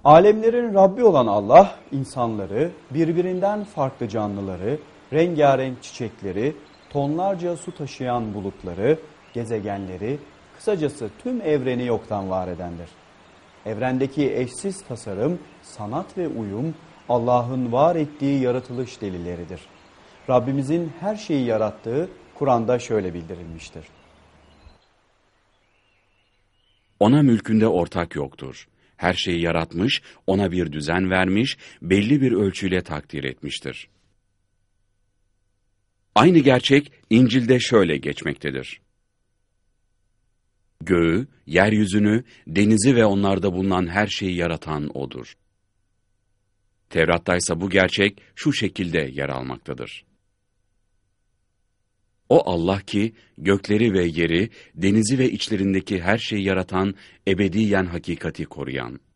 Alemlerin Rabbi olan Allah, insanları, birbirinden farklı canlıları, rengarenk çiçekleri, tonlarca su taşıyan bulutları, gezegenleri, kısacası tüm evreni yoktan var edendir. Evrendeki eşsiz tasarım, sanat ve uyum, Allah'ın var ettiği yaratılış delilleridir. Rabbimizin her şeyi yarattığı Kur'an'da şöyle bildirilmiştir. Ona mülkünde ortak yoktur. Her şeyi yaratmış, ona bir düzen vermiş, belli bir ölçüyle takdir etmiştir. Aynı gerçek İncil'de şöyle geçmektedir. Göğü, yeryüzünü, denizi ve onlarda bulunan her şeyi yaratan O'dur. Tevrat'taysa bu gerçek şu şekilde yer almaktadır. O Allah ki, gökleri ve yeri, denizi ve içlerindeki her şeyi yaratan, ebediyen hakikati koruyan.